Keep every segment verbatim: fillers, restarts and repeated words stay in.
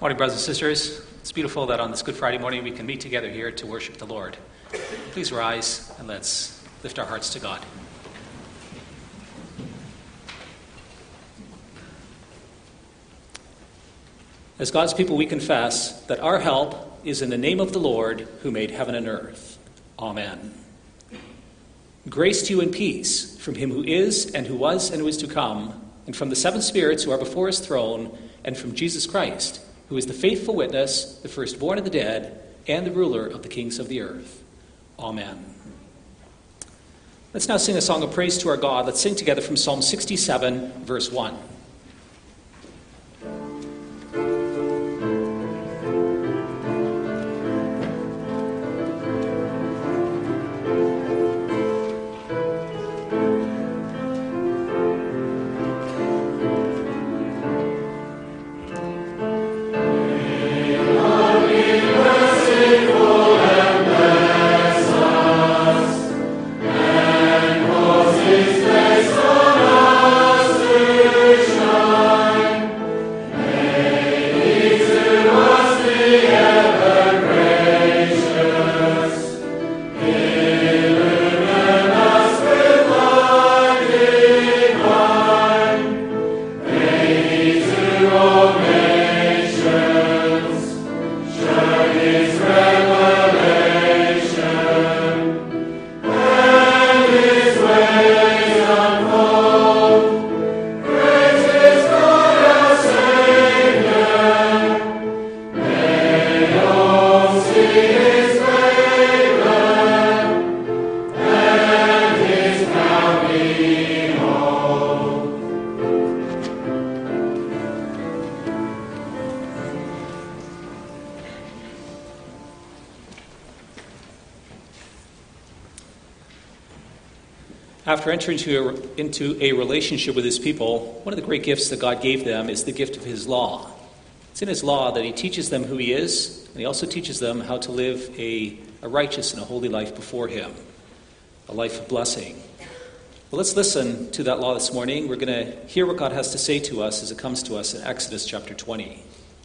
Morning, brothers and sisters. It's beautiful that on this Good Friday morning we can meet together here to worship the Lord. Please rise and let's lift our hearts to God. As God's people, we confess that our help is in the name of the Lord who made heaven and earth. Amen. Grace to you and peace from him who is and who was and who is to come, and from the seven spirits who are before his throne, and from Jesus Christ, who is the faithful witness, the firstborn of the dead, and the ruler of the kings of the earth. Amen. Let's now sing a song of praise to our God. Let's sing together from Psalm sixty-seven, verse one. After entering into a, into a relationship with his people, one of the great gifts that God gave them is the gift of his law. It's in his law that he teaches them who he is, and he also teaches them how to live a, a righteous and a holy life before him, a life of blessing. Well, let's listen to that law this morning. We're going to hear what God has to say to us as it comes to us in Exodus chapter twenty.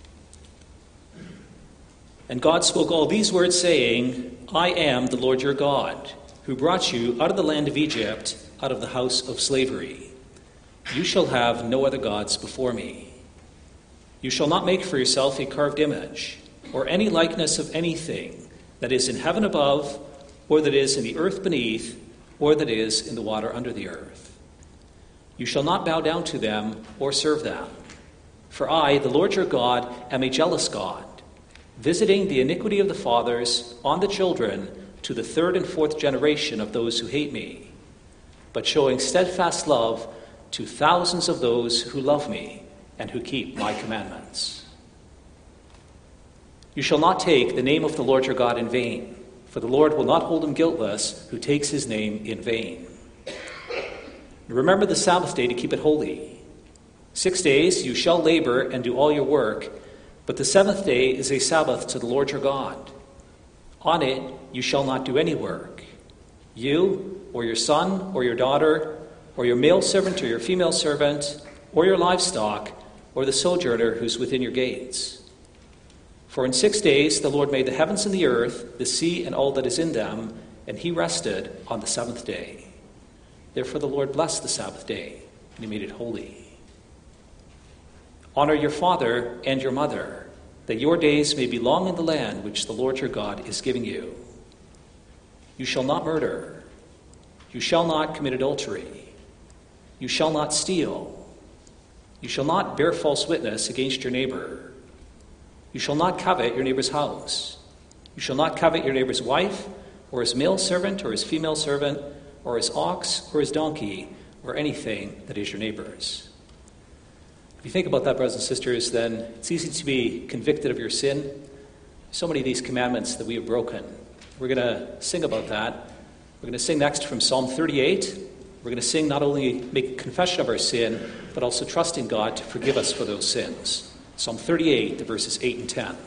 And God spoke all these words, saying, I am the Lord your God, who brought you out of the land of Egypt, out of the house of slavery. You shall have no other gods before me. You shall not make for yourself a carved image, or any likeness of anything that is in heaven above, or that is in the earth beneath, or that is in the water under the earth. You shall not bow down to them or serve them. For I, the Lord your God, am a jealous God, visiting the iniquity of the fathers on the children to the third and fourth generation of those who hate me, but showing steadfast love to thousands of those who love me and who keep my commandments. You shall not take the name of the Lord your God in vain, for the Lord will not hold him guiltless who takes his name in vain. Remember the Sabbath day to keep it holy. Six days you shall labor and do all your work, but the seventh day is a Sabbath to the Lord your God. On it you shall not do any work, you or your son or your daughter, or your male servant or your female servant, or your livestock, or the sojourner who's within your gates. For in six days the Lord made the heavens and the earth, the sea and all that is in them, and he rested on the seventh day. Therefore the Lord blessed the Sabbath day, and he made it holy. Honor your father and your mother, that your days may be long in the land which the Lord your God is giving you. You shall not murder. You shall not commit adultery. You shall not steal. You shall not bear false witness against your neighbor. You shall not covet your neighbor's house. You shall not covet your neighbor's wife, or his male servant, or his female servant, or his ox, or his donkey, or anything that is your neighbor's. If you think about that, brothers and sisters, then it's easy to be convicted of your sin. So many of these commandments that we have broken. We're going to sing about that. We're going to sing next from Psalm thirty-eight. We're going to sing not only make confession of our sin, but also trusting God to forgive us for those sins. Psalm thirty-eight, the verses eight and ten.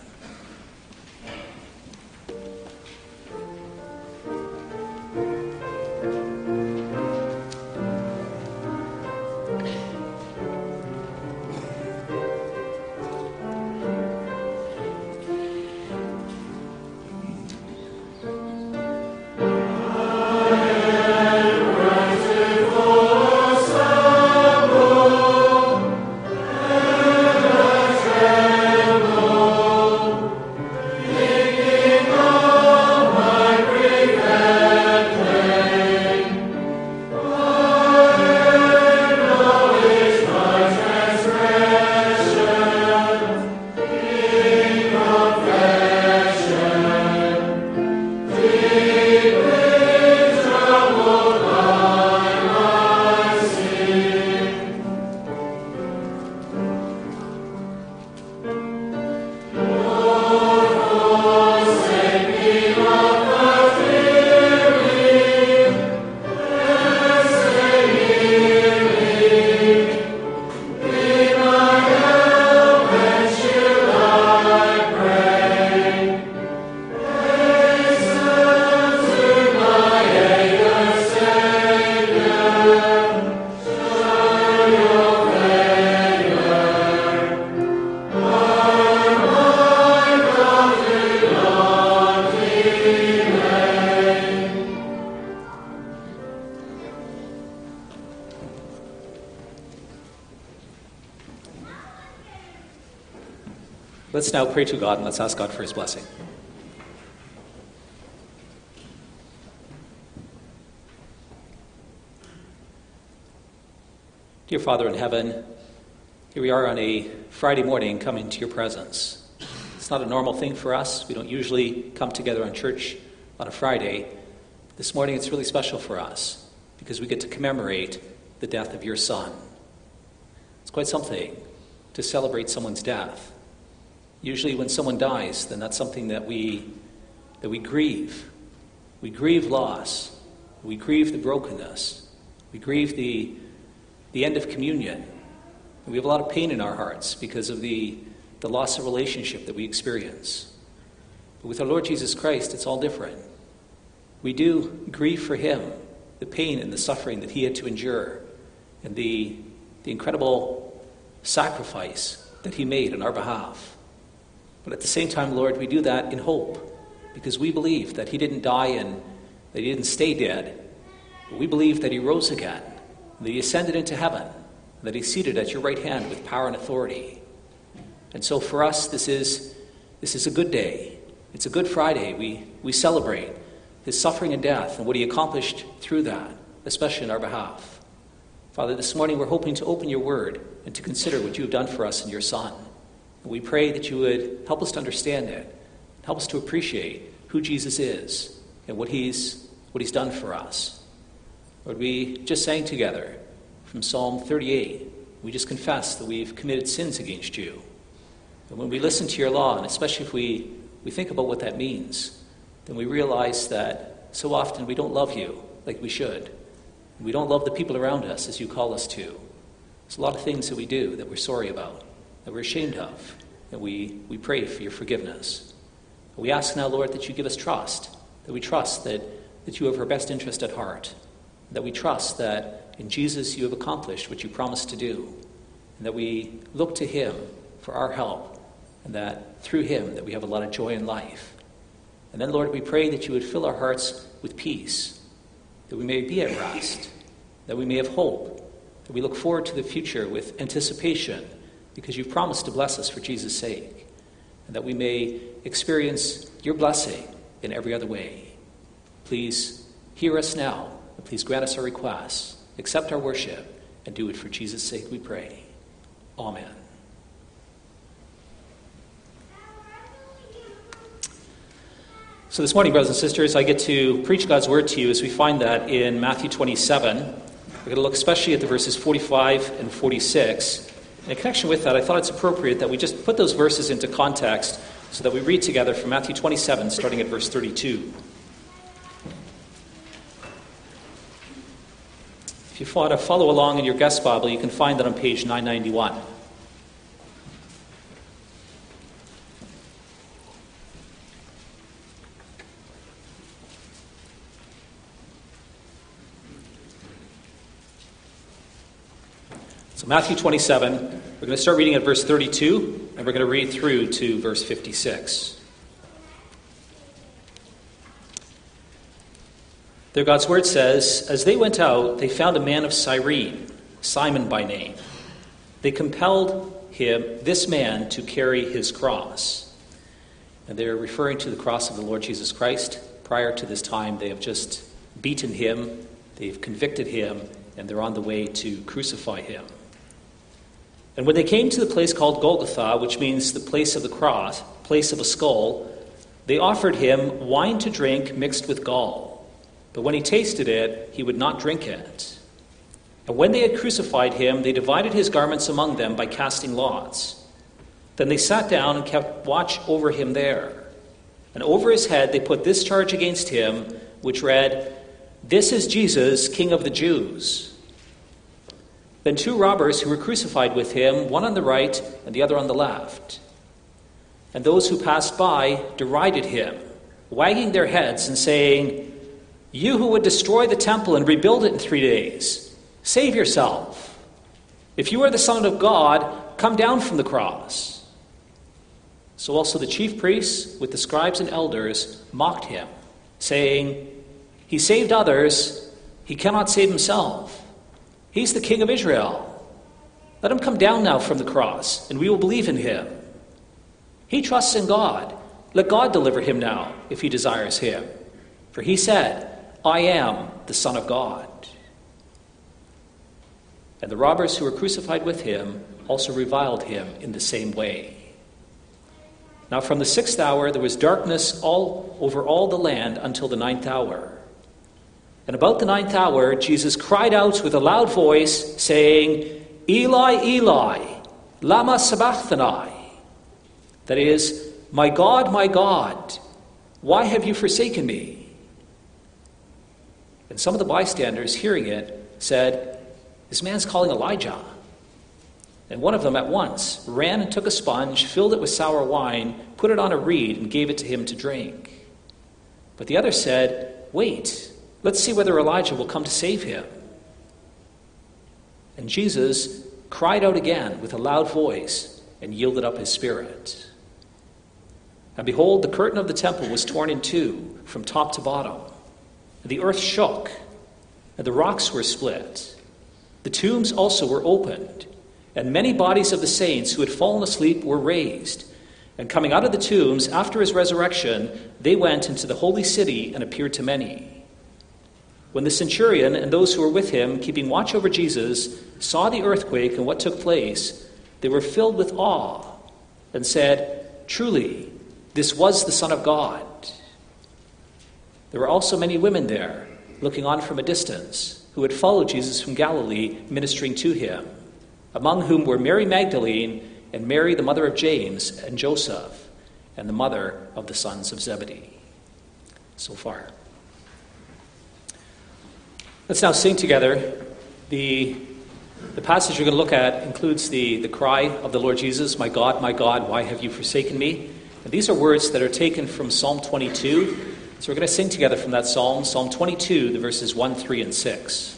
Let's now pray to God and let's ask God for his blessing. Dear Father in heaven, here we are on a Friday morning coming to your presence. It's not a normal thing for us. We don't usually come together on church on a Friday. This morning it's really special for us because we get to commemorate the death of your Son. It's quite something to celebrate someone's death. Usually when someone dies, then that's something that we that we grieve. We grieve loss. We grieve the brokenness. We grieve the, the end of communion. And we have a lot of pain in our hearts because of the, the loss of relationship that we experience. But with our Lord Jesus Christ, it's all different. We do grieve for him, the pain and the suffering that he had to endure, and the, the incredible sacrifice that he made on our behalf. But at the same time, Lord, we do that in hope, because we believe that he didn't die and that he didn't stay dead. But we believe that he rose again, that he ascended into heaven, and that he's seated at your right hand with power and authority. And so for us, this is this is a good day. It's a Good Friday. We, we celebrate his suffering and death and what he accomplished through that, especially on our behalf. Father, this morning we're hoping to open your word and to consider what you have done for us in your Son. And we pray that you would help us to understand it, help us to appreciate who Jesus is and what he's what he's done for us. Lord, we just sang together from Psalm thirty-eight. We just confess that we've committed sins against you. And when we listen to your law, and especially if we, we think about what that means, then we realize that so often we don't love you like we should. We don't love the people around us as you call us to. There's a lot of things that we do that we're sorry about, that we're ashamed of, and we, we pray for your forgiveness. We ask now, Lord, that you give us trust, that we trust that, that you have our best interest at heart, that we trust that in Jesus you have accomplished what you promised to do, and that we look to him for our help, and that through him that we have a lot of joy in life. And then, Lord, we pray that you would fill our hearts with peace, that we may be at rest, that we may have hope, that we look forward to the future with anticipation, because you've promised to bless us for Jesus' sake, and that we may experience your blessing in every other way. Please hear us now, and please grant us our requests, accept our worship, and do it for Jesus' sake, we pray. Amen. So this morning, brothers and sisters, I get to preach God's word to you as we find that in Matthew twenty-seven. We're going to look especially at the verses forty-five and forty-six. And in connection with that, I thought it's appropriate that we just put those verses into context so that we read together from Matthew twenty-seven, starting at verse thirty-two. If you want to follow along in your guest Bible, you can find that on page nine ninety-one. So Matthew twenty-seven, we're going to start reading at verse thirty-two, and we're going to read through to verse fifty-six. There God's word says, "As they went out, they found a man of Cyrene, Simon by name. They compelled him, this man, to carry his cross." And they're referring to the cross of the Lord Jesus Christ. Prior to this time, they have just beaten him, they've convicted him, and they're on the way to crucify him. And when they came to the place called Golgotha, which means the place of the cross, place of a skull, they offered him wine to drink mixed with gall. But when he tasted it, he would not drink it. And when they had crucified him, they divided his garments among them by casting lots. Then they sat down and kept watch over him there. And over his head they put this charge against him, which read, "This is Jesus, King of the Jews." Then two robbers who were crucified with him, one on the right and the other on the left. And those who passed by derided him, wagging their heads and saying, "You who would destroy the temple and rebuild it in three days, save yourself. If you are the Son of God, come down from the cross." So also the chief priests with the scribes and elders mocked him, saying, "He saved others, he cannot save himself. He's the King of Israel. Let him come down now from the cross, and we will believe in him." He trusts in God. Let God deliver him now, if he desires him. For he said, I am the Son of God. And the robbers who were crucified with him also reviled him in the same way. Now from the sixth hour there was darkness all over all the land until the ninth hour. And about the ninth hour Jesus cried out with a loud voice, saying, Eli, Eli, lama sabachthani? That is, my God, my God, why have you forsaken me? And some of the bystanders, hearing it, said, This man's calling Elijah. And one of them at once ran and took a sponge, filled it with sour wine, put it on a reed, and gave it to him to drink. But the other said, Wait, let's see whether Elijah will come to save him. And Jesus cried out again with a loud voice and yielded up his spirit. And behold, the curtain of the temple was torn in two from top to bottom. And the earth shook, and the rocks were split. The tombs also were opened, and many bodies of the saints who had fallen asleep were raised. And coming out of the tombs after his resurrection, they went into the holy city and appeared to many. When the centurion and those who were with him, keeping watch over Jesus, saw the earthquake and what took place, they were filled with awe and said, Truly, this was the Son of God. There were also many women there, looking on from a distance, who had followed Jesus from Galilee, ministering to him, among whom were Mary Magdalene and Mary, the mother of James and Joseph, and the mother of the sons of Zebedee. So far. Let's now sing together. The, the passage we're going to look at includes the, the cry of the Lord Jesus, My God, my God, why have you forsaken me? And these are words that are taken from Psalm twenty-two. So we're going to sing together from that psalm, Psalm twenty-two, the verses one, three, and six.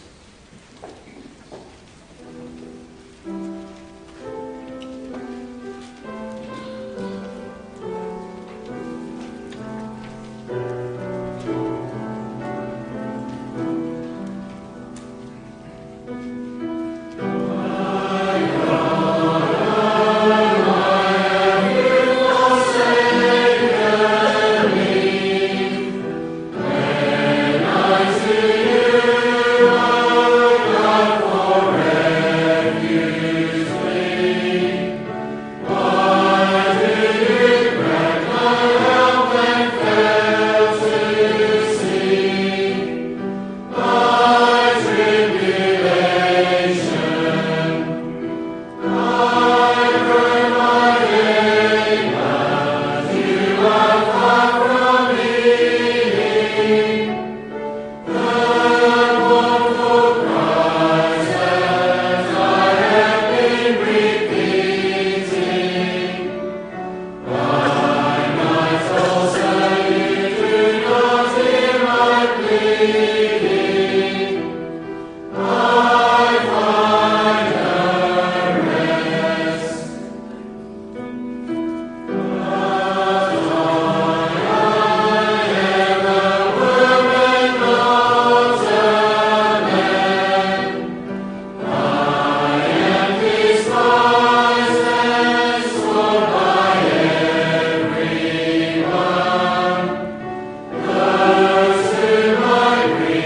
Mercy, my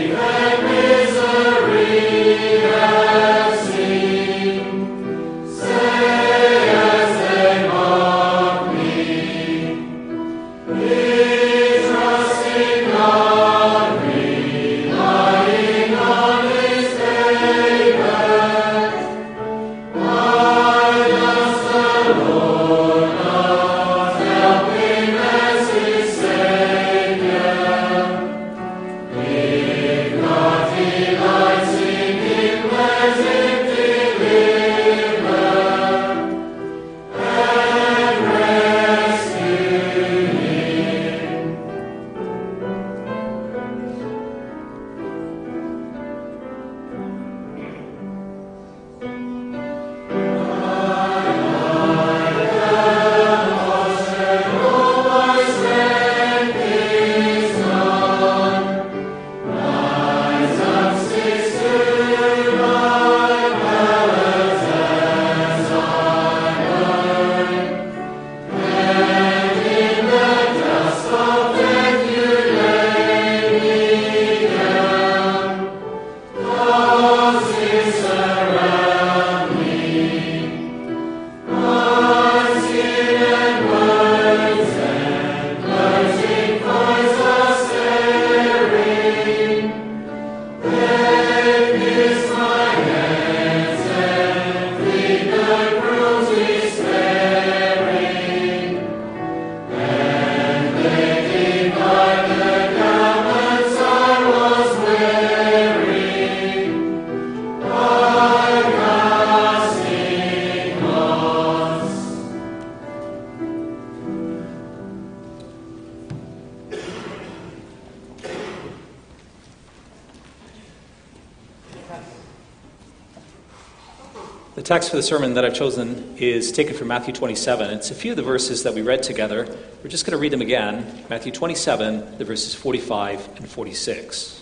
The text for the sermon that I've chosen is taken from Matthew twenty-seven. It's a few of the verses that we read together. We're just going to read them again. Matthew twenty-seven, the verses forty-five and forty-six.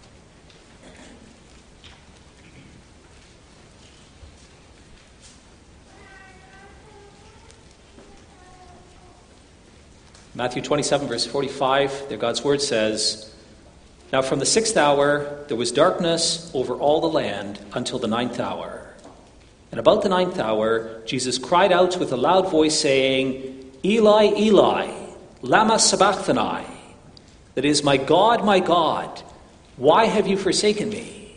Matthew twenty-seven, verse forty-five, there God's word says, "Now from the sixth hour there was darkness over all the land until the ninth hour. And about the ninth hour, Jesus cried out with a loud voice, saying, Eli, Eli, lama sabachthani? That is, my God, my God, why have you forsaken me?"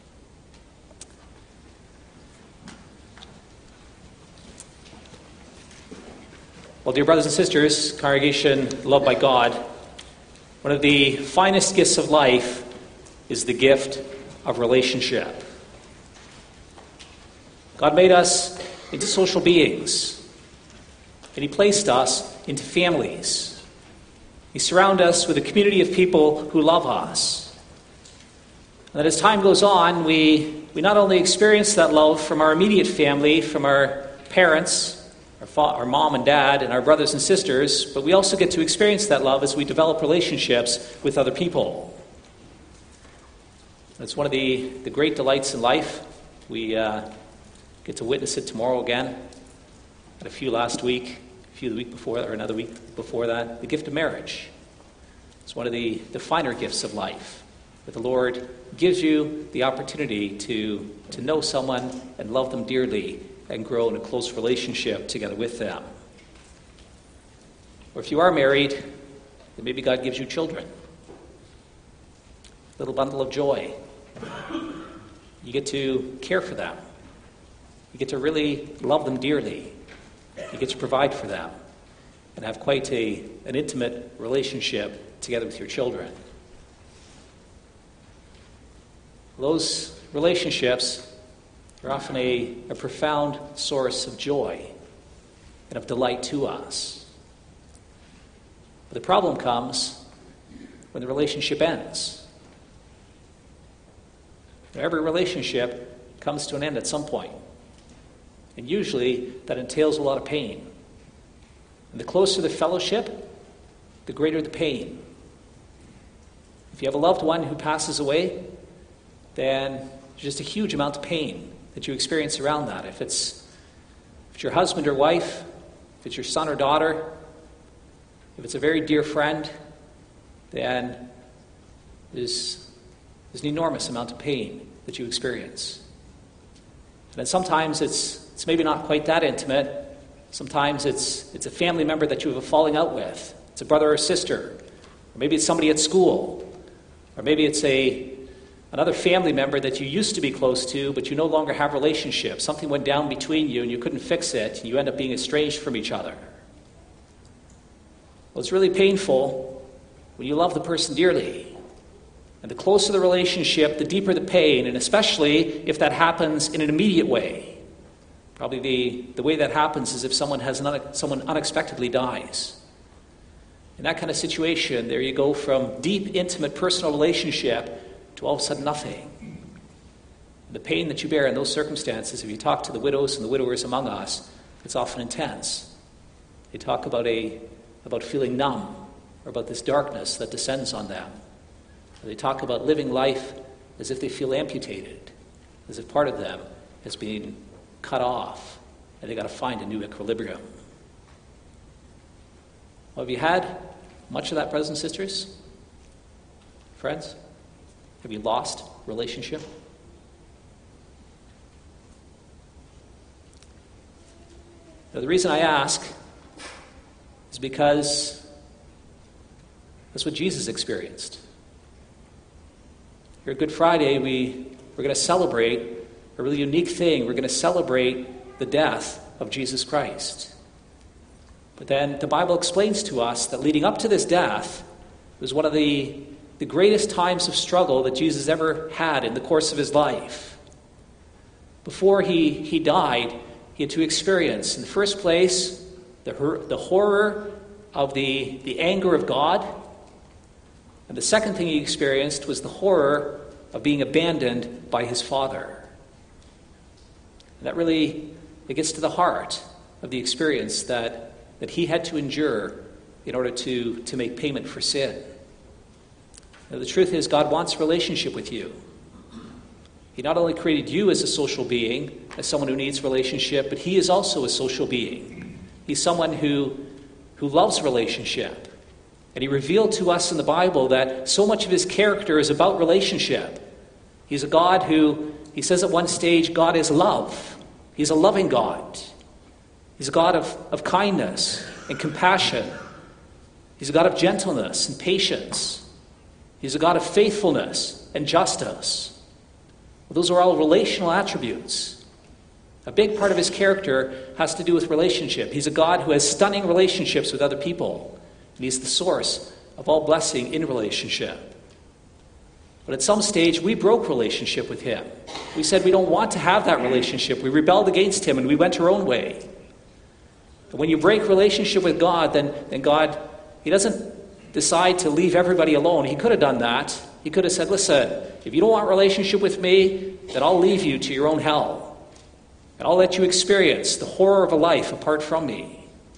Well, dear brothers and sisters, congregation loved by God, one of the finest gifts of life is the gift of relationship. God made us into social beings, and He placed us into families. He surrounded us with a community of people who love us. And that as time goes on, we, we not only experience that love from our immediate family, from our parents, our, fa- our mom and dad, and our brothers and sisters, but we also get to experience that love as we develop relationships with other people. That's one of the, the great delights in life. We uh, get to witness it tomorrow again. Had a few last week, a few the week before, or another week before that. The gift of marriage. It's one of the, the finer gifts of life. That the Lord gives you the opportunity to, to know someone and love them dearly and grow in a close relationship together with them. Or if you are married, then maybe God gives you children. A little bundle of joy. You get to care for them. You get to really love them dearly. You get to provide for them and have quite a, an intimate relationship together with your children. Those relationships are often a, a profound source of joy and of delight to us. But the problem comes when the relationship ends. Every relationship comes to an end at some point. And usually that entails a lot of pain. And the closer the fellowship, the greater the pain. If you have a loved one who passes away, then there's just a huge amount of pain that you experience around that. If it's, if it's your husband or wife, if it's your son or daughter, if it's a very dear friend, then there's, there's an enormous amount of pain that you experience. And then sometimes it's it's maybe not quite that intimate. Sometimes it's it's a family member that you have a falling out with. It's a brother or sister. Or maybe it's somebody at school. Or maybe it's a another family member that you used to be close to, but you no longer have relationships. Something went down between you and you couldn't fix it, and you end up being estranged from each other. Well, it's really painful when you love the person dearly. And the closer the relationship, the deeper the pain, and especially if that happens in an immediate way. Probably the, the way that happens is if someone has an, someone unexpectedly dies. In that kind of situation, there you go from deep, intimate, personal relationship to all of a sudden nothing. The pain that you bear in those circumstances, if you talk to the widows and the widowers among us, it's often intense. They talk about a about feeling numb or about this darkness that descends on them. They talk about living life as if they feel amputated, as if part of them has been cut off, and they've got to find a new equilibrium. Well, have you had much of that, brothers and sisters? Friends? Have you lost relationship? Now, the reason I ask is because that's what Jesus experienced. Here at Good Friday, we, we're going to celebrate a really unique thing. We're going to celebrate the death of Jesus Christ. But then the Bible explains to us that leading up to this death was one of the, the greatest times of struggle that Jesus ever had in the course of his life. Before he, he died, he had to experience, in the first place, the, the horror of the, the anger of God. And the second thing he experienced was the horror of being abandoned by his father. And that really, it gets to the heart of the experience that, that he had to endure in order to, to make payment for sin. Now, the truth is, God wants a relationship with you. He not only created you as a social being, as someone who needs relationship, but he is also a social being. He's someone who, who loves relationship. And he revealed to us in the Bible that so much of his character is about relationship. He's a God who, he says at one stage, God is love. He's a loving God. He's a God of, of kindness and compassion. He's a God of gentleness and patience. He's a God of faithfulness and justice. Well, those are all relational attributes. A big part of his character has to do with relationship. He's a God who has stunning relationships with other people. And he's the source of all blessing in relationship. But at some stage, we broke relationship with him. We said we don't want to have that relationship. We rebelled against him and we went our own way. And when you break relationship with God, then, then God, he doesn't decide to leave everybody alone. He could have done that. He could have said, listen, if you don't want relationship with me, then I'll leave you to your own hell. And I'll let you experience the horror of a life apart from me.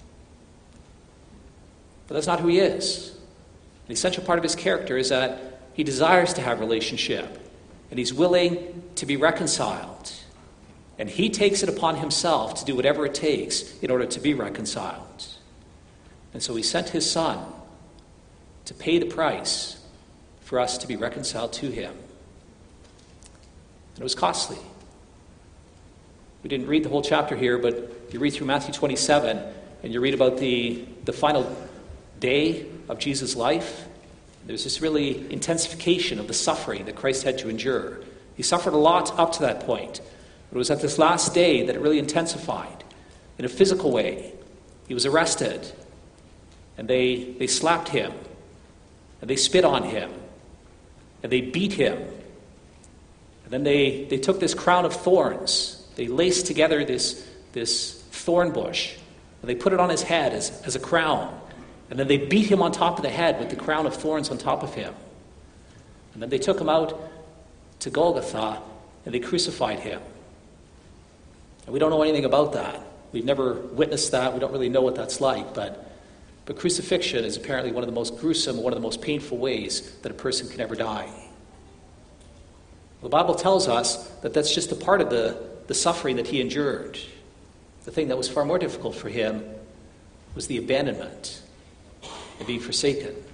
But that's not who he is. An essential part of his character is that he desires to have relationship. And he's willing to be reconciled. And he takes it upon himself to do whatever it takes in order to be reconciled. And so he sent his son to pay the price for us to be reconciled to him. And it was costly. We didn't read the whole chapter here, but you read through Matthew twenty-seven, and you read about the, the final day of Jesus' life. There's this really intensification of the suffering that Christ had to endure. He suffered a lot up to that point. But it was at this last day that it really intensified in a physical way. He was arrested, and they, they slapped him, and they spit on him, and they beat him. And then they, they took this crown of thorns. They laced together this, this thorn bush, and they put it on his head as, as a crown. And then they beat him on top of the head with the crown of thorns on top of him. And then they took him out to Golgotha, and they crucified him. And we don't know anything about that. We've never witnessed that. We don't really know what that's like. But, but crucifixion is apparently one of the most gruesome, one of the most painful ways that a person can ever die. The Bible tells us that that's just a part of the, the suffering that he endured. The thing that was far more difficult for him was the abandonment and being forsaken. And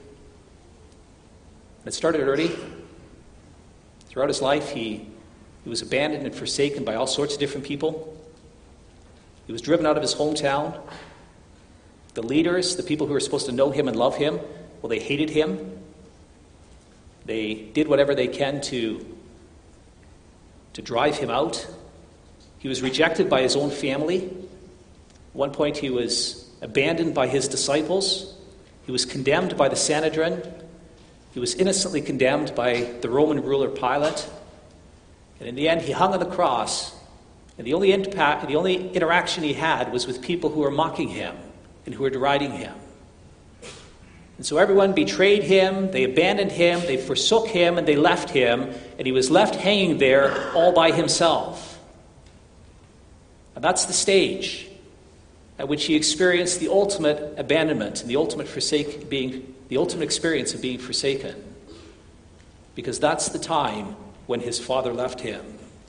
it started early. Throughout his life, he, he was abandoned and forsaken by all sorts of different people. He was driven out of his hometown. The leaders, the people who were supposed to know him and love him, well, they hated him. They did whatever they can to, to drive him out. He was rejected by his own family. At one point, he was abandoned by his disciples. He was condemned by the Sanhedrin. He was innocently condemned by the Roman ruler Pilate. And in the end, he hung on the cross. And the only impact, the only interaction he had was with people who were mocking him and who were deriding him. And so everyone betrayed him, they abandoned him, they forsook him, and they left him. And he was left hanging there all by himself. And that's the stage at which he experienced the ultimate abandonment and the ultimate forsake being the ultimate experience of being forsaken. Because that's the time when his father left him.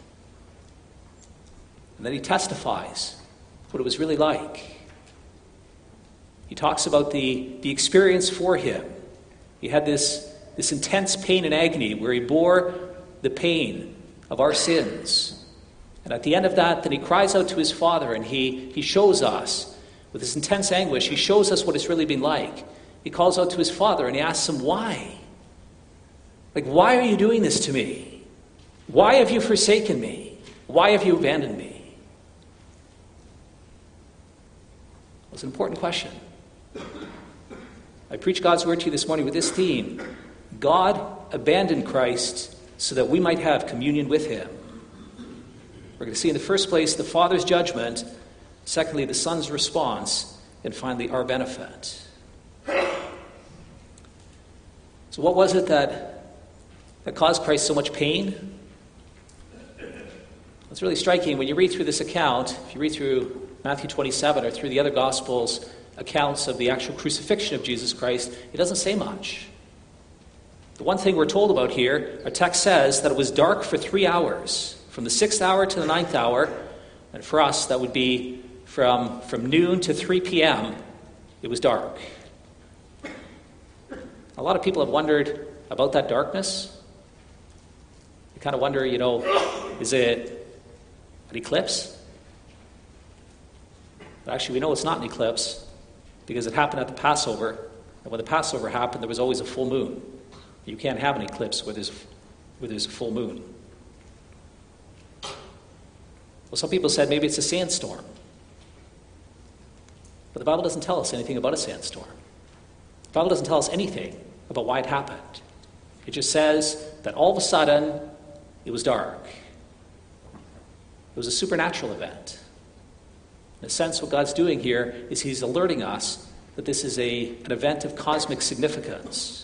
And then he testifies what it was really like. He talks about the, the experience for him. He had this, this intense pain and agony where he bore the pain of our sins. And at the end of that, then he cries out to his Father, and he, he shows us, with this intense anguish, he shows us what it's really been like. He calls out to his Father, and he asks him, why? Like, why are you doing this to me? Why have you forsaken me? Why have you abandoned me? It's an important question. I preach God's word to you this morning with this theme. God abandoned Christ so that we might have communion with him. We're going to see in the first place the Father's judgment, secondly the Son's response, and finally our benefit. So what was it that, that caused Christ so much pain? It's really striking when you read through this account, if you read through Matthew twenty-seven or through the other Gospels' accounts of the actual crucifixion of Jesus Christ, it doesn't say much. The one thing we're told about here, our text says that it was dark for three hours, from the sixth hour to the ninth hour, and for us that would be from, from noon to three p.m., it was dark. A lot of people have wondered about that darkness. You kind of wonder, you know, is it an eclipse? But actually, we know it's not an eclipse because it happened at the Passover. And when the Passover happened, there was always a full moon. You can't have an eclipse where there's, where there's a full moon. Well, some people said maybe it's a sandstorm. But the Bible doesn't tell us anything about a sandstorm. The Bible doesn't tell us anything about why it happened. It just says that all of a sudden, it was dark. It was a supernatural event. In a sense, what God's doing here is he's alerting us that this is a, an event of cosmic significance.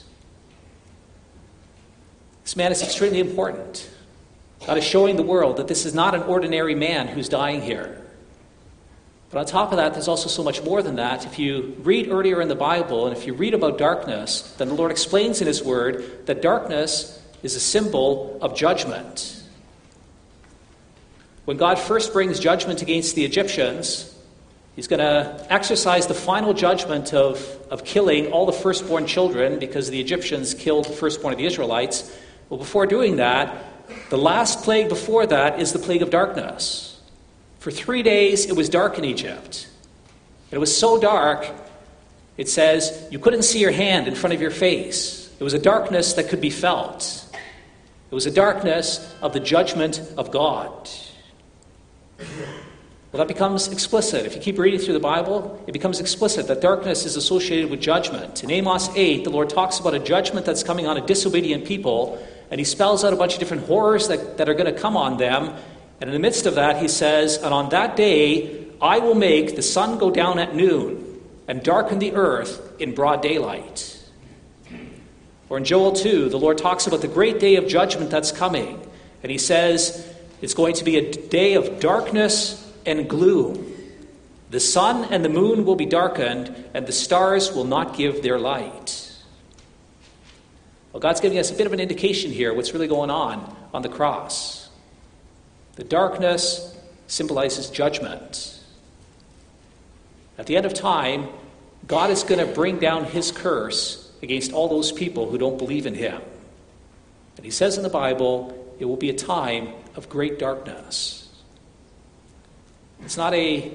This man is extremely important. God is showing the world that this is not an ordinary man who's dying here. But on top of that, there's also so much more than that. If you read earlier in the Bible, and if you read about darkness, then the Lord explains in his word that darkness is a symbol of judgment. When God first brings judgment against the Egyptians, he's going to exercise the final judgment of, of killing all the firstborn children because the Egyptians killed the firstborn of the Israelites. Well, before doing that, the last plague before that is the plague of darkness. For three days, it was dark in Egypt. It was so dark, it says, you couldn't see your hand in front of your face. It was a darkness that could be felt. It was a darkness of the judgment of God. Well, that becomes explicit. If you keep reading through the Bible, it becomes explicit that darkness is associated with judgment. In Amos eight, the Lord talks about a judgment that's coming on a disobedient people, and he spells out a bunch of different horrors that, that are going to come on them. And in the midst of that, he says, and on that day, I will make the sun go down at noon and darken the earth in broad daylight. Or in Joel two, the Lord talks about the great day of judgment that's coming. And he says, it's going to be a day of darkness and gloom. The sun and the moon will be darkened, and the stars will not give their light. Well, God's giving us a bit of an indication here what's really going on on the cross. The darkness symbolizes judgment. At the end of time, God is going to bring down his curse against all those people who don't believe in him. And he says in the Bible, it will be a time of great darkness. It's not a,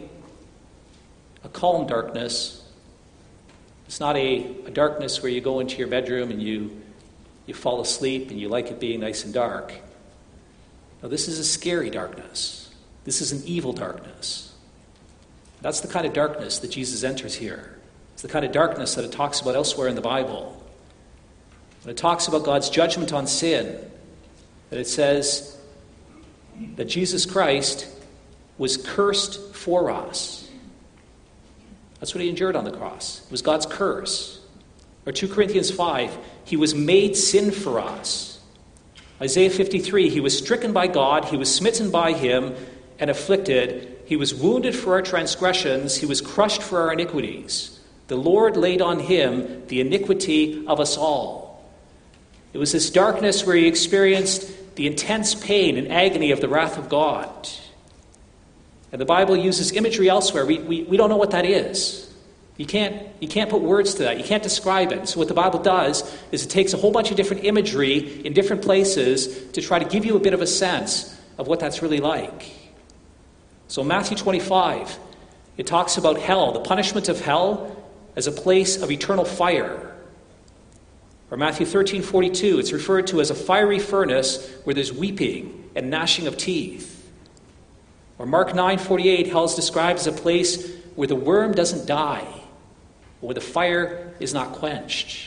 a calm darkness. It's not a, a darkness where you go into your bedroom and you, you fall asleep and you like it being nice and dark. No, this is a scary darkness. This is an evil darkness. That's the kind of darkness that Jesus enters here. It's the kind of darkness that it talks about elsewhere in the Bible. When it talks about God's judgment on sin, that it says that Jesus Christ was cursed for us. That's what he endured on the cross. It was God's curse. Or Second Corinthians five, he was made sin for us. Isaiah fifty-three, he was stricken by God, he was smitten by him and afflicted. He was wounded for our transgressions, he was crushed for our iniquities. The Lord laid on him the iniquity of us all. It was this darkness where he experienced the intense pain and agony of the wrath of God. And the Bible uses imagery elsewhere. We, we, we don't know what that is. You can't, you can't put words to that. You can't describe it. So what the Bible does is it takes a whole bunch of different imagery in different places to try to give you a bit of a sense of what that's really like. So Matthew twenty-five, it talks about hell, the punishment of hell as a place of eternal fire. Or Matthew thirteen forty-two, it's referred to as a fiery furnace where there's weeping and gnashing of teeth. Or Mark nine forty-eight, hell is described as a place where the worm doesn't die, where the fire is not quenched.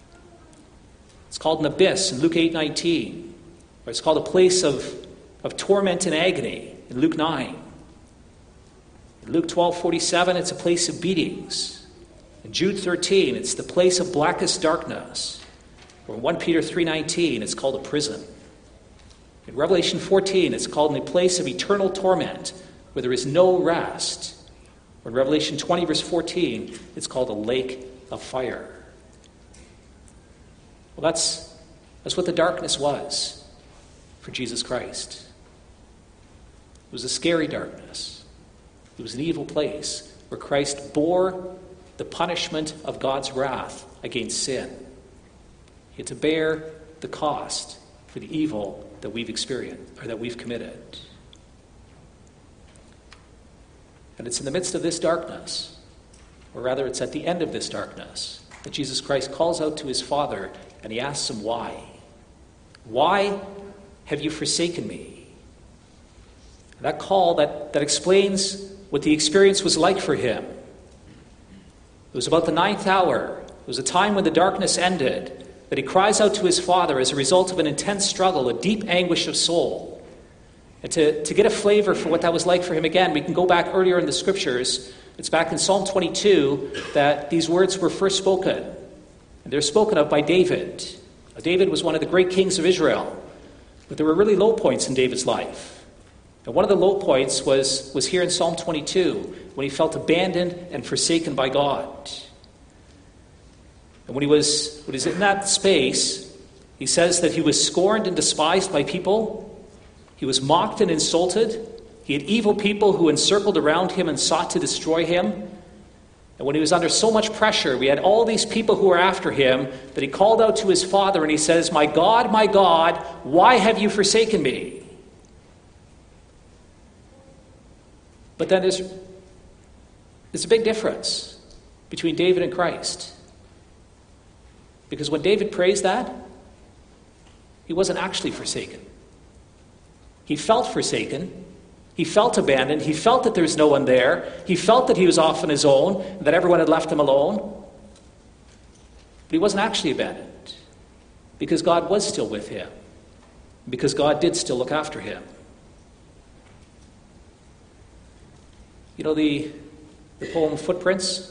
It's called an abyss in Luke eight nineteen, or it's called a place of, of torment and agony in Luke nine. In Luke twelve forty-seven, it's a place of beatings. In Jude thirteen, it's the place of blackest darkness. Or in First Peter three nineteen, it's called a prison. In Revelation fourteen, it's called a place of eternal torment where there is no rest. Or in Revelation twenty, verse fourteen, it's called a lake of fire. Well, that's, that's what the darkness was for Jesus Christ. It was a scary darkness. It was an evil place where Christ bore the punishment of God's wrath against sin. He had to bear the cost for the evil that we've experienced, or that we've committed. And it's in the midst of this darkness, or rather it's at the end of this darkness, that Jesus Christ calls out to his Father and he asks him why. Why have you forsaken me? And that call, that, that explains what the experience was like for him. It was about the ninth hour. It was a time when the darkness ended, that he cries out to his Father as a result of an intense struggle, a deep anguish of soul. And to, to get a flavor for what that was like for him again, we can go back earlier in the Scriptures. It's back in Psalm twenty-two that these words were first spoken. And they're spoken of by David. Now, David was one of the great kings of Israel. But there were really low points in David's life. And one of the low points was, was here in Psalm twenty-two, when he felt abandoned and forsaken by God. And when he was, when he was in that space, he says that he was scorned and despised by people. He was mocked and insulted. He had evil people who encircled around him and sought to destroy him. And when he was under so much pressure, we had all these people who were after him, that he called out to his Father and he says, "My God, my God, why have you forsaken me?" But then there's, there's a big difference between David and Christ. Because when David prays that, he wasn't actually forsaken. He felt forsaken. He felt abandoned. He felt that there was no one there. He felt that he was off on his own, that everyone had left him alone. But he wasn't actually abandoned, because God was still with him, because God did still look after him. You know the, the poem Footprints?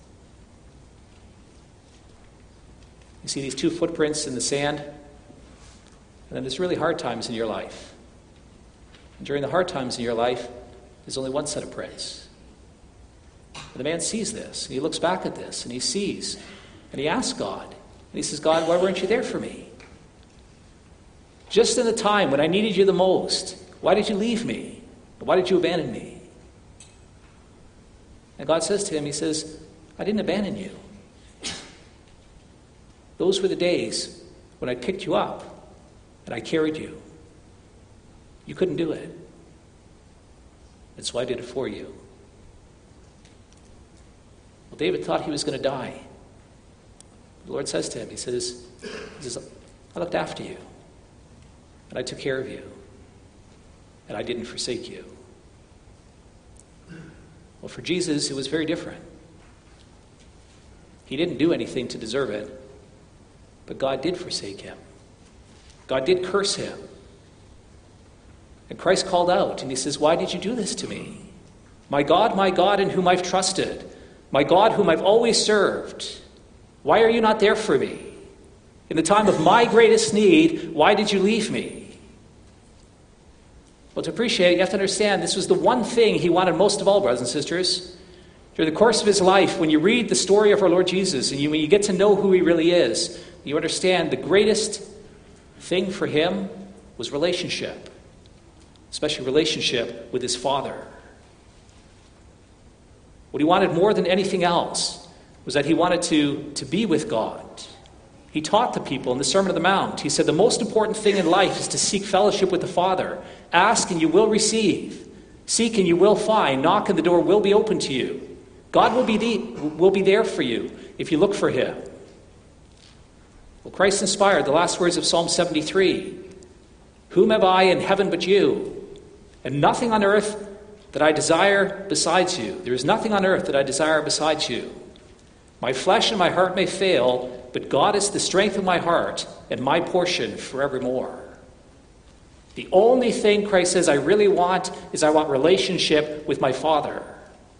You see these two footprints in the sand? And then there's really hard times in your life. And during the hard times in your life, there's only one set of prints. And the man sees this, and he looks back at this, and he sees, and he asks God, and he says, "God, why weren't you there for me? Just in the time when I needed you the most, why did you leave me? Why did you abandon me?" And God says to him, he says, "I didn't abandon you. Those were the days when I picked you up and I carried you. You couldn't do it. And so I did it for you." Well, David thought he was going to die. The Lord says to him, he says, he says, "I looked after you, and I took care of you, and I didn't forsake you." Well, for Jesus, it was very different. He didn't do anything to deserve it, but God did forsake him. God did curse him. And Christ called out, and he says, "Why did you do this to me? My God, my God, in whom I've trusted, my God, whom I've always served, why are you not there for me? In the time of my greatest need, why did you leave me?" Well, to appreciate it, you have to understand this was the one thing he wanted most of all, brothers and sisters. During the course of his life, when you read the story of our Lord Jesus, and you, when you get to know who he really is, you understand the greatest thing for him was relationship, especially relationship with his Father. What he wanted more than anything else was that he wanted to, to be with God. He taught the people in the Sermon on the Mount. He said the most important thing in life is to seek fellowship with the Father. Ask and you will receive. Seek and you will find. Knock and the door will be open to you. God will be, the, will be there for you if you look for him. Well, Christ inspired the last words of Psalm seventy-three. "Whom have I in heaven but you? And nothing on earth that I desire besides you. There is nothing on earth that I desire besides you. My flesh and my heart may fail, but God is the strength of my heart and my portion forevermore." The only thing Christ says I really want is I want relationship with my Father.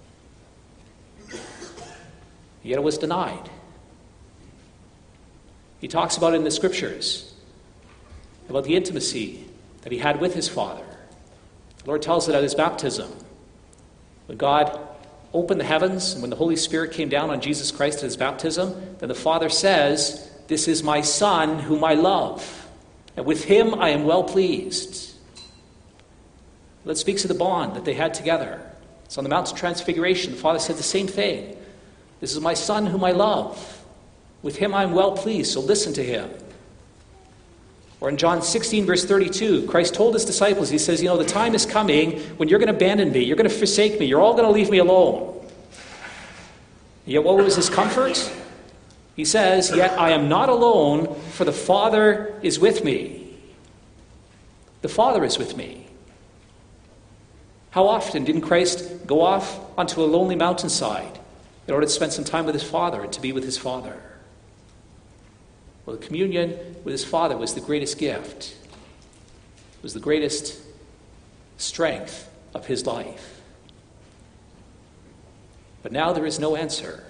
Yet it was denied. He talks about it in the scriptures, about the intimacy that he had with his Father. The Lord tells it at his baptism. When God opened the heavens and when the Holy Spirit came down on Jesus Christ at his baptism, then the Father says, "This is my Son whom I love, and with him I am well pleased." That speaks of the bond that they had together. It's on the Mount of Transfiguration. The Father said the same thing. "This is my Son whom I love. With him I am well pleased, so listen to him." Or in John sixteen, verse thirty-two, Christ told his disciples, he says, you know, the time is coming when you're going to abandon me. You're going to forsake me. You're all going to leave me alone. Yet what was his comfort? He says, "Yet I am not alone, for the Father is with me." The Father is with me. How often didn't Christ go off onto a lonely mountainside in order to spend some time with his Father and to be with his Father? Well, the communion with his Father was the greatest gift. It was the greatest strength of his life. But now there is no answer.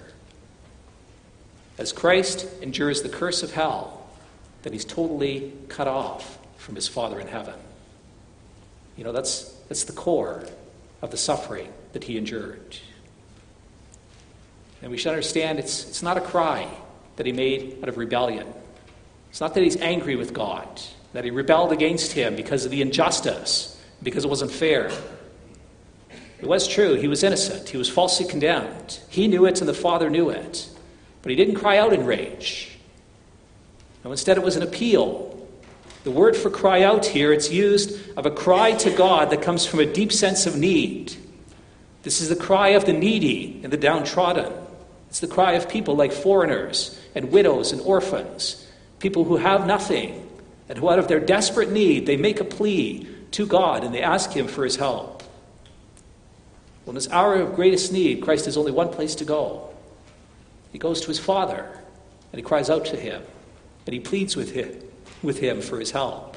As Christ endures the curse of hell, that he's totally cut off from his Father in heaven. You know, that's that's the core of the suffering that he endured. And we should understand it's it's not a cry that he made out of rebellion. It's not that he's angry with God, that he rebelled against him because of the injustice, because it wasn't fair. It was true, he was innocent, he was falsely condemned. He knew it and the Father knew it. But he didn't cry out in rage. No, instead it was an appeal. The word for cry out here, it's used of a cry to God that comes from a deep sense of need. This is the cry of the needy and the downtrodden. It's the cry of people like foreigners and widows and orphans, people who have nothing and who out of their desperate need, they make a plea to God and they ask him for his help. Well, in this hour of greatest need, Christ has only one place to go. He goes to his Father, and he cries out to him, and he pleads with him, with him for his help.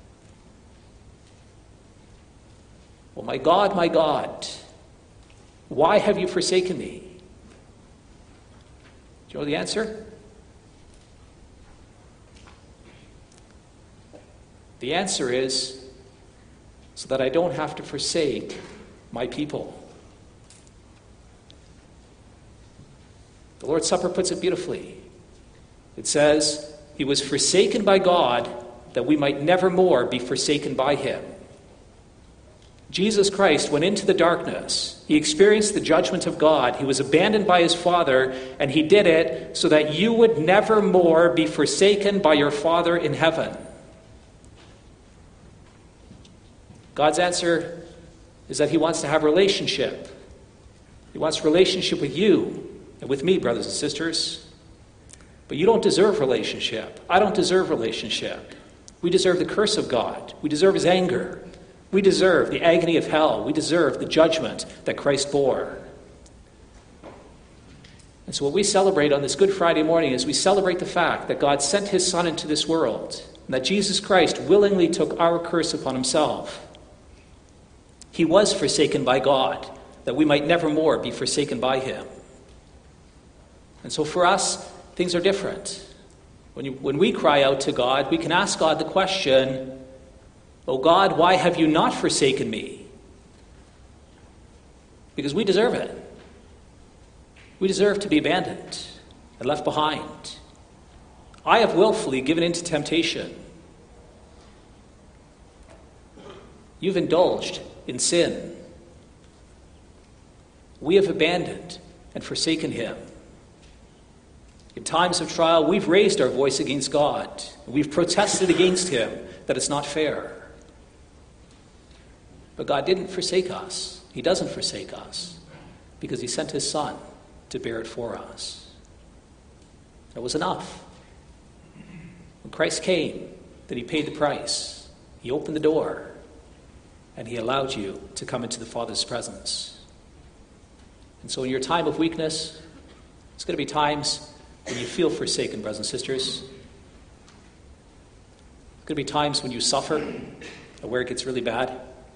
Well, my God, my God, why have you forsaken me? Do you know the answer? The answer is so that I don't have to forsake my people. The Lord's Supper puts it beautifully. It says, he was forsaken by God that we might never more be forsaken by him. Jesus Christ went into the darkness. He experienced the judgment of God. He was abandoned by his Father, and he did it so that you would never more be forsaken by your Father in heaven. God's answer is that he wants to have a relationship. He wants a relationship with you. And with me, brothers and sisters. But you don't deserve relationship. I don't deserve relationship. We deserve the curse of God. We deserve his anger. We deserve the agony of hell. We deserve the judgment that Christ bore. And so what we celebrate on this Good Friday morning is we celebrate the fact that God sent his Son into this world, and that Jesus Christ willingly took our curse upon himself. He was forsaken by God, that we might never more be forsaken by him. And so for us, things are different. When, you, when we cry out to God, we can ask God the question, "Oh God, why have you not forsaken me?" Because we deserve it. We deserve to be abandoned and left behind. I have willfully given in to temptation. You've indulged in sin. We have abandoned and forsaken him. In times of trial, we've raised our voice against God. We've protested against him that it's not fair. But God didn't forsake us. He doesn't forsake us because he sent his Son to bear it for us. It was enough. When Christ came, then he paid the price. He opened the door, and he allowed you to come into the Father's presence. And so in your time of weakness, it's going to be times when you feel forsaken, brothers and sisters. There's going to be times when you suffer and where it gets really bad.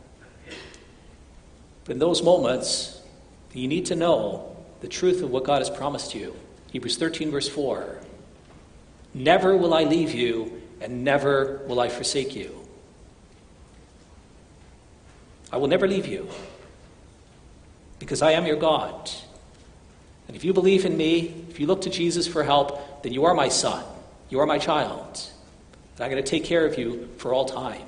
But in those moments, you need to know the truth of what God has promised you. Hebrews thirteen, verse four. Never will I leave you, and never will I forsake you. I will never leave you, because I am your God. And if you believe in me, if you look to Jesus for help, then you are my son. You are my child. And I'm going to take care of you for all time.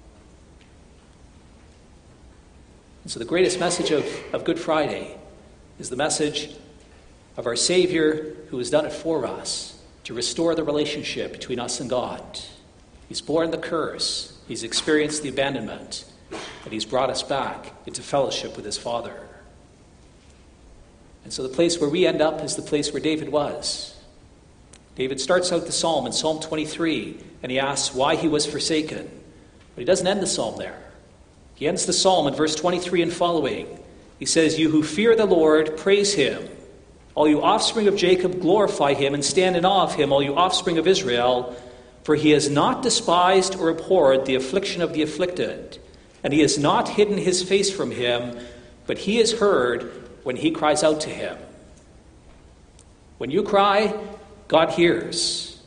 And so the greatest message of, of Good Friday is the message of our Savior who has done it for us to restore the relationship between us and God. He's borne the curse. He's experienced the abandonment. And he's brought us back into fellowship with his Father. And so the place where we end up is the place where David was. David starts out the psalm in Psalm twenty-three, and he asks why he was forsaken. But he doesn't end the psalm there. He ends the psalm in verse twenty-three and following. He says, "You who fear the Lord, praise him. All you offspring of Jacob, glorify him and stand in awe of him, all you offspring of Israel. For he has not despised or abhorred the affliction of the afflicted, and he has not hidden his face from him, but he is heard when he cries out to him." When you cry, God hears.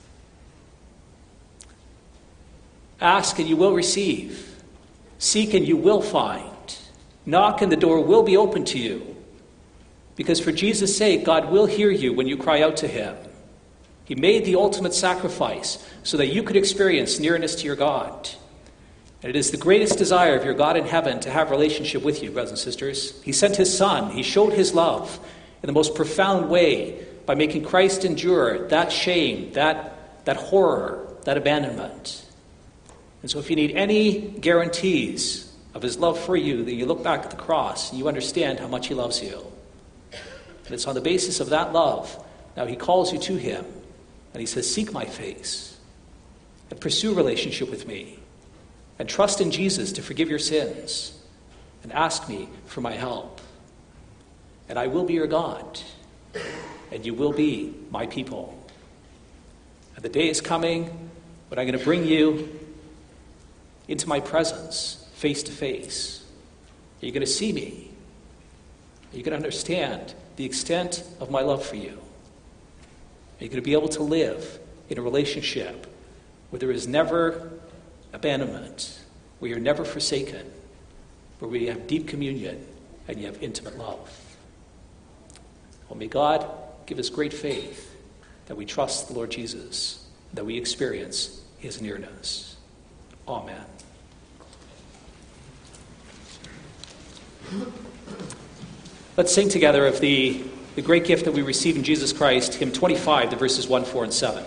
Ask and you will receive. Seek and you will find. Knock and the door will be open to you. Because for Jesus' sake, God will hear you when you cry out to him. He made the ultimate sacrifice so that you could experience nearness to your God. And it is the greatest desire of your God in heaven to have relationship with you, brothers and sisters. He sent his Son. He showed his love in the most profound way by making Christ endure that shame, that, that horror, that abandonment. And so if you need any guarantees of his love for you, then you look back at the cross and you understand how much he loves you. And it's on the basis of that love. Now he calls you to him and he says, "Seek my face and pursue relationship with me and trust in Jesus to forgive your sins and ask me for my help. And I will be your God and you will be my people. And the day is coming when I'm going to bring you into my presence, face to face. Are you going to see me? Are you going to understand the extent of my love for you? Are you going to be able to live in a relationship where there is never abandonment, where you're never forsaken, where we have deep communion and you have intimate love? Well, may God give us great faith that we trust the Lord Jesus, that we experience his nearness. Amen. Let's sing together of the, the great gift that we receive in Jesus Christ, hymn twenty-five, the verses one, four, and seven.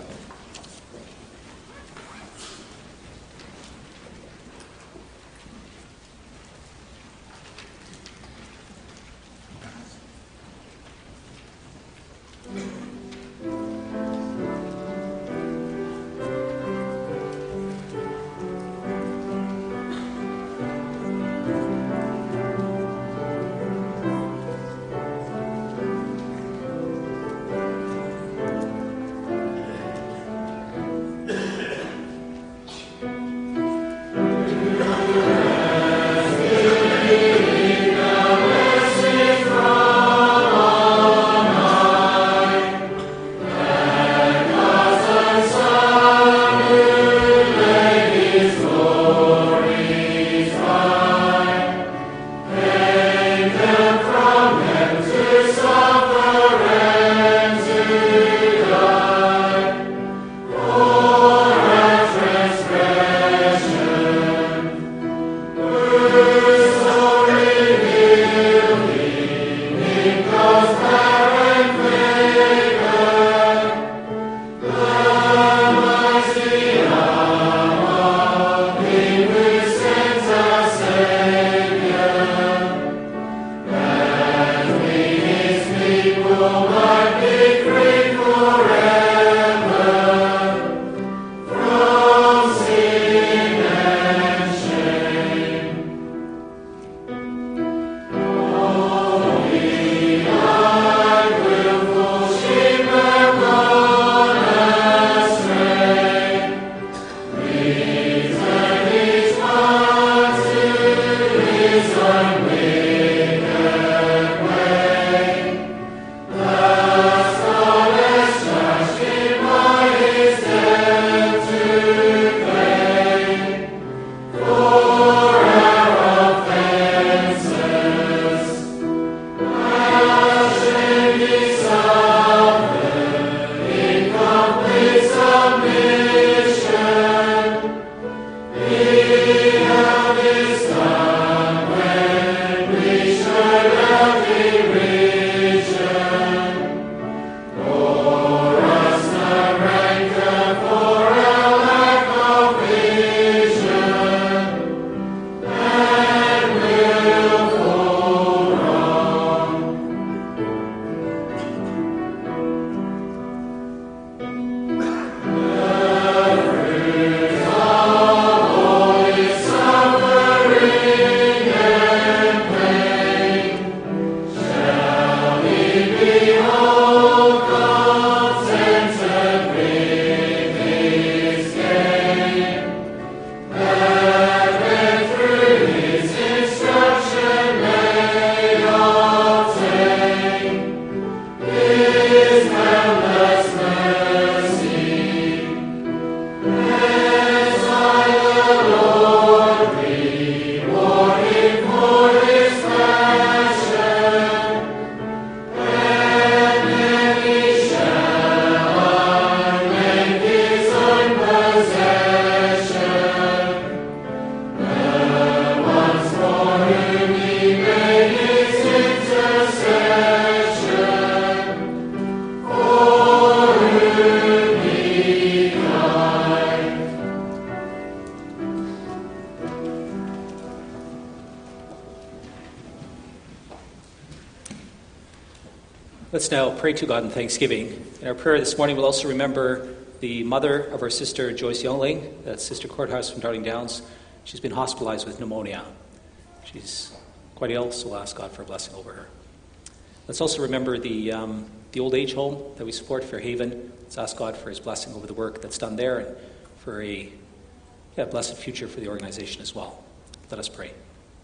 Let's now pray to God in thanksgiving. In our prayer this morning, we'll also remember the mother of our sister Joyce Youngling, that's Sister Courthouse from Darling Downs. She's been hospitalized with pneumonia. She's quite ill, so we'll ask God for a blessing over her. Let's also remember the um, the old age home that we support, Fairhaven. Let's ask God for his blessing over the work that's done there and for a yeah, blessed future for the organization as well. Let us pray.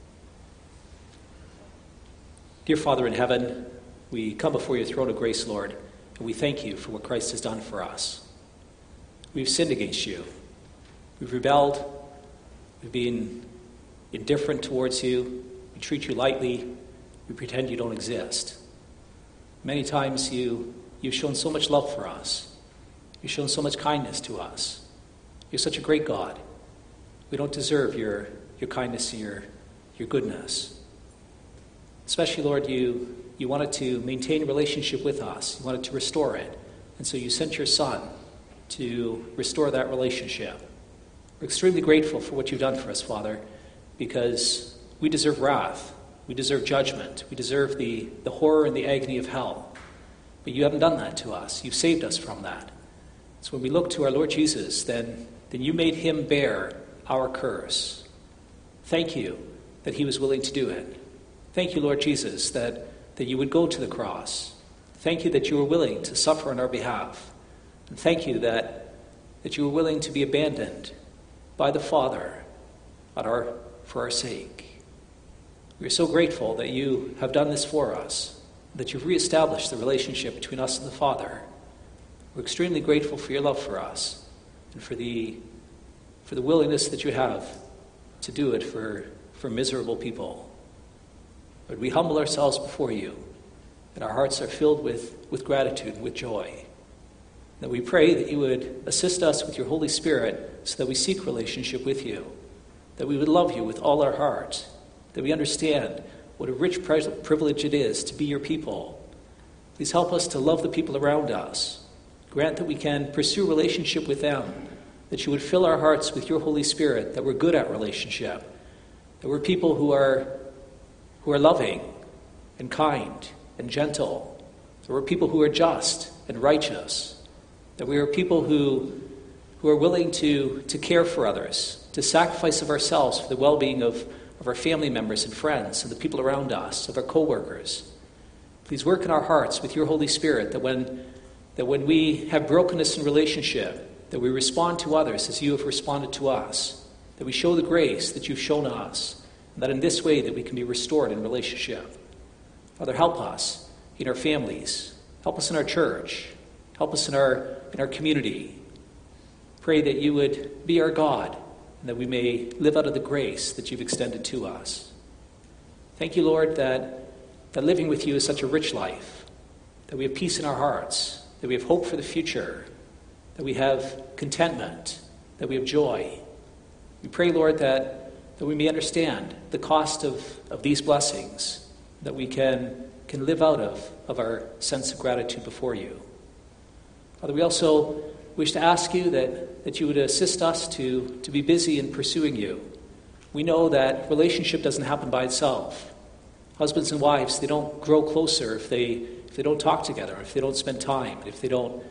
Dear Father in heaven, we come before your throne of grace, Lord, and we thank you for what Christ has done for us. We've sinned against you. We've rebelled. We've been indifferent towards you. We treat you lightly. We pretend you don't exist. Many times you, you've shown so much love for us. You've shown so much kindness to us. You're such a great God. We don't deserve your, your kindness and your, your goodness. Especially, Lord, you, you wanted to maintain a relationship with us. You wanted to restore it. And so you sent your Son to restore that relationship. We're extremely grateful for what you've done for us, Father, because we deserve wrath. We deserve judgment. We deserve the, the horror and the agony of hell. But you haven't done that to us. You've saved us from that. So when we look to our Lord Jesus, then, then you made him bear our curse. Thank you that he was willing to do it. Thank you, Lord Jesus, that, that you would go to the cross. Thank you that you were willing to suffer on our behalf. And thank you that, that you were willing to be abandoned by the Father on our, for our sake. We are so grateful that you have done this for us, that you've reestablished the relationship between us and the Father. We're extremely grateful for your love for us and for the, for the willingness that you have to do it for, for miserable people. But we humble ourselves before you, and our hearts are filled with, with gratitude and with joy. That we pray that you would assist us with your Holy Spirit so that we seek relationship with you, that we would love you with all our heart, that we understand what a rich privilege it is to be your people. Please help us to love the people around us. Grant that we can pursue relationship with them, that you would fill our hearts with your Holy Spirit, that we're good at relationship, that we're people who are, who are loving and kind and gentle, that we're people who are just and righteous, that we are people who, who are willing to, to care for others, to sacrifice of ourselves for the well-being of of our family members and friends and the people around us, of our co-workers. Please work in our hearts with your Holy Spirit that when, that when we have brokenness in relationship, that we respond to others as you have responded to us, that we show the grace that you've shown us, and that in this way that we can be restored in relationship. Father, help us in our families. Help us in our church. Help us in our, in our community. Pray that you would be our God, and that we may live out of the grace that you've extended to us. Thank you, Lord, that, that living with you is such a rich life, that we have peace in our hearts, that we have hope for the future, that we have contentment, that we have joy. We pray, Lord, that, that we may understand the cost of, of these blessings, that we can, can live out of, of our sense of gratitude before you. Father, we also wish to ask you that, that you would assist us to, to be busy in pursuing you. We know that relationship doesn't happen by itself. Husbands and wives, they don't grow closer if they, if they don't talk together, if they don't spend time, if they don't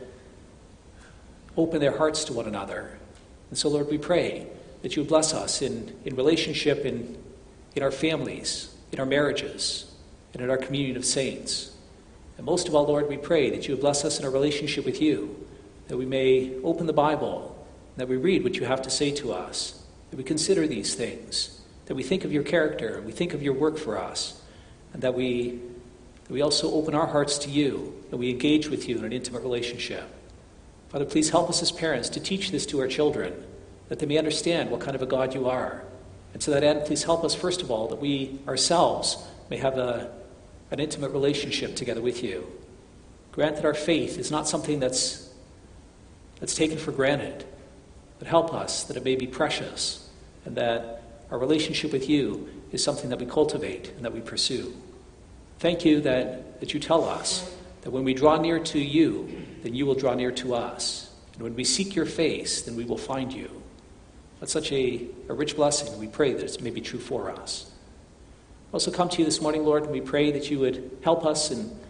open their hearts to one another. And so, Lord, we pray that you would bless us in, in relationship in, in our families, in our marriages, and in our communion of saints. And most of all, Lord, we pray that you would bless us in our relationship with you, that we may open the Bible, that we read what you have to say to us, that we consider these things, that we think of your character, and we think of your work for us, and that we, that we also open our hearts to you, and we engage with you in an intimate relationship. Father, please help us as parents to teach this to our children, that they may understand what kind of a God you are. And to that end, please help us, first of all, that we ourselves may have a, an intimate relationship together with you. Grant that our faith is not something that's that's taken for granted, but help us that it may be precious and that our relationship with you is something that we cultivate and that we pursue. Thank you that, that you tell us that when we draw near to you, then you will draw near to us. And when we seek your face, then we will find you. That's such a, a rich blessing, and we pray that it may be true for us. We also come to you this morning, Lord, and we pray that you would help us in,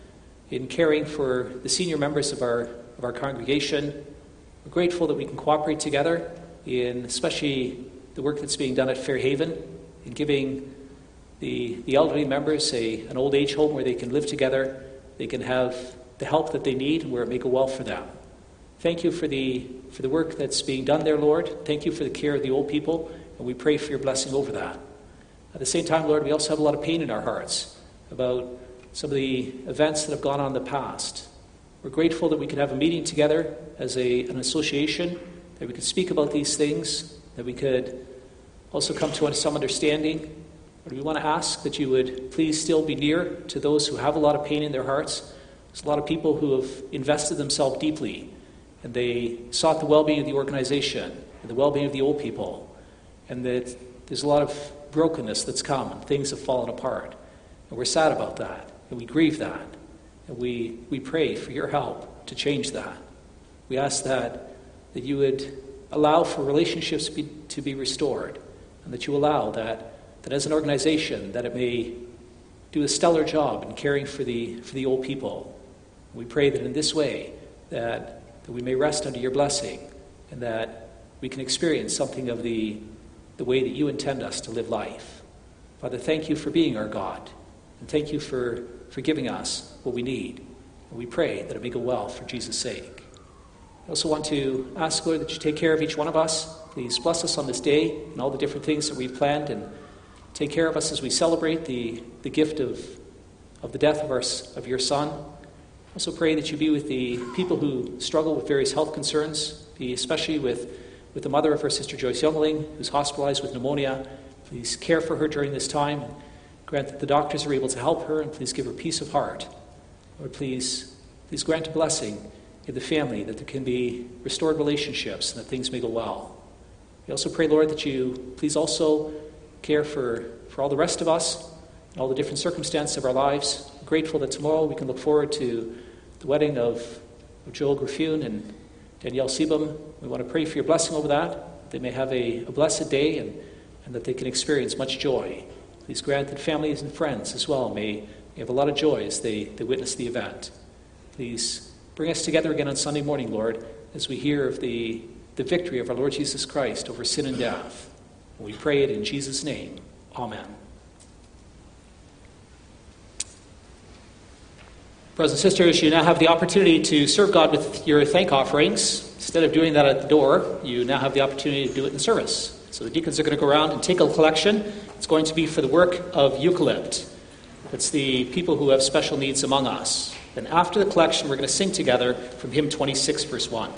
in caring for the senior members of our, of our congregation. We're grateful that we can cooperate together in especially the work that's being done at Fairhaven, in giving the, the elderly members a, an old age home where they can live together, they can have the help that they need, and where it may go well for them. Thank you for the, for the work that's being done there, Lord. Thank you for the care of the old people, and we pray for your blessing over that. At the same time, Lord, we also have a lot of pain in our hearts about some of the events that have gone on in the past. We're grateful that we could have a meeting together as a, an association, that we could speak about these things, that we could also come to some understanding. But we want to ask that you would please still be near to those who have a lot of pain in their hearts. There's a lot of people who have invested themselves deeply, and they sought the well-being of the organization and the well-being of the old people, and that there's a lot of brokenness that's come, and things have fallen apart. And we're sad about that, and we grieve that, and we, we pray for your help to change that. We ask that, that you would allow for relationships be, to be restored, and that you allow that, that as an organization, that it may do a stellar job in caring for the, for the old people. We pray that in this way, that, that we may rest under your blessing, and that we can experience something of the, the way that you intend us to live life. Father, thank you for being our God, and thank you for, for giving us what we need. And we pray that it may go well for Jesus' sake. I also want to ask, Lord, that you take care of each one of us. Please bless us on this day and all the different things that we've planned, and take care of us as we celebrate the, the gift of, of the death of, our, of your Son. I also pray that you be with the people who struggle with various health concerns, be especially with, with the mother of our sister Joyce Youngling, who's hospitalized with pneumonia. Please care for her during this time. Grant that the doctors are able to help her, and please give her peace of heart. Lord, please, please grant a blessing in the family, that there can be restored relationships and that things may go well. We also pray, Lord, that you please also care for, for all the rest of us and all the different circumstances of our lives. I'm grateful that tomorrow we can look forward to the wedding of, of Joel Griffune and Danielle Siebem. We want to pray for your blessing over that. They may have a, a blessed day, and, and that they can experience much joy. Please grant that families and friends as well may, may have a lot of joy as they, they witness the event. Please bring us together again on Sunday morning, Lord, as we hear of the, the victory of our Lord Jesus Christ over sin and death. And we pray it in Jesus' name. Amen. Brothers and sisters, you now have the opportunity to serve God with your thank offerings. Instead of doing that at the door, you now have the opportunity to do it in service. So the deacons are going to go around and take a collection. It's going to be for the work of Eucalypt. It's the people who have special needs among us. Then after the collection, we're going to sing together from hymn twenty-six, verse one.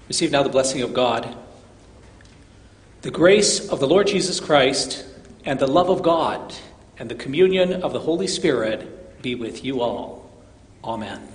Receive now the blessing of God. The grace of the Lord Jesus Christ and the love of God and the communion of the Holy Spirit be with you all. Amen.